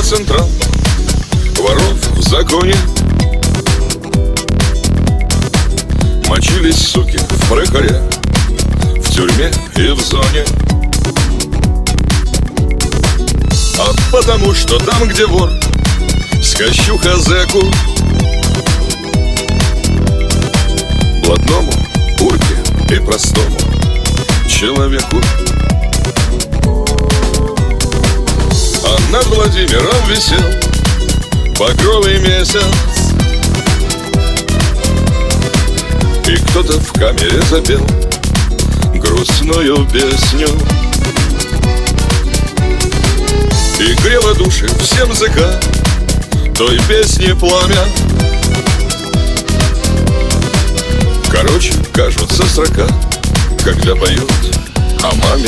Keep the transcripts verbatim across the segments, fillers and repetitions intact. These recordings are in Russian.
Централ, воров в законе. Мочились суки в прыхаре, в тюрьме и в зоне. А потому что там, где вор, скощуха зэку, блатному, урке и простому человеку. А над Владимиром висел багровый месяц, и кто-то в камере запел грустную песню. И грело души всем языка той песни пламя. Короче, кажутся строка, когда поет о маме.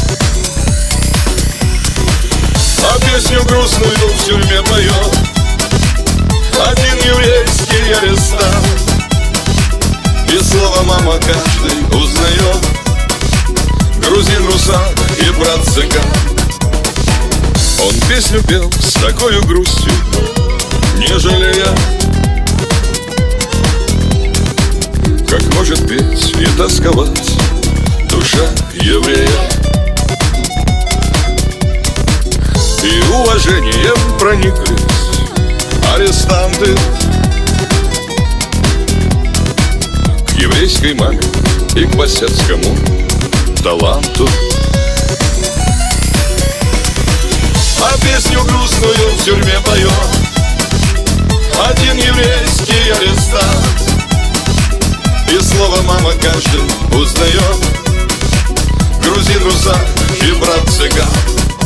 А песню грустную в тюрьме поет один еврейский арестант. И слово «мама» каждый узнает: грузин, русак и брат-цыган. Он песню пел с такой грустью, не жалея, как может петь и тосковать душа еврея. И уважением прониклись арестанты к еврейской маме и к басяцкому таланту. А песню грустную в тюрьме поет один еврейский арестант. И слово «мама» каждый узнает: грузин, русак и брат-цыган.